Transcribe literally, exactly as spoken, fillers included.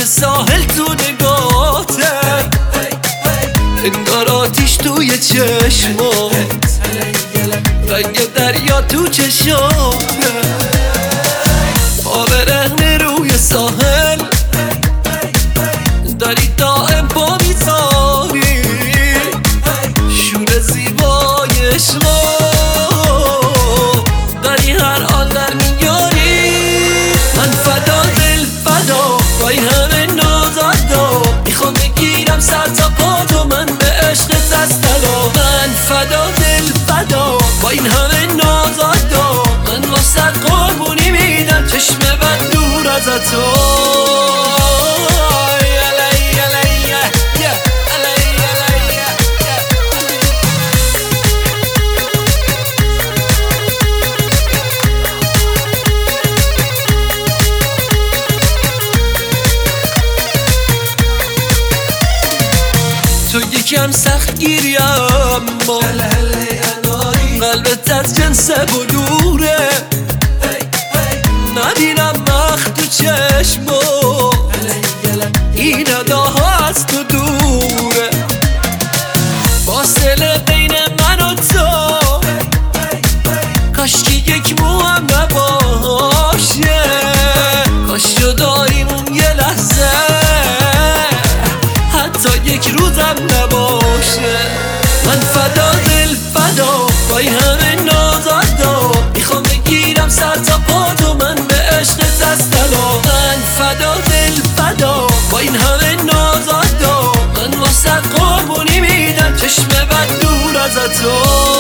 ساحل تو نگاته، انگار آتیش توی چشمات، رنگ دریا تو چشاته، پا برهنه روی ساحل داری دائم پا میذاری، شور زیبای عشقا داری هر آن در میاری. من فدا دل فدا با این همه نازادا، میخوام بگیرم سر تا پا تو، من به عشقت از طلا. من فدا دل فدا با این همه نازادا، من واسه قربونی میدم چشم بد دور از تو. تو یکم سخت گیری اما قلبت از جنس بلوره، ندیدم مخ تو چشمو این اداها از تو دوره، فاصله بین من و تو کاشکی یک مو هم نباشه، کاش رو داریم اون یه لحظه حتی یک روزم نباشه. من فدا دل فدا با این همه نازادا، میخوام بگیرم سر تا پا تو، من به عشقت از طلا. من فدا دل فدا با این همه نازادا، من واسه قربونی میدم چشم بد دور از تو.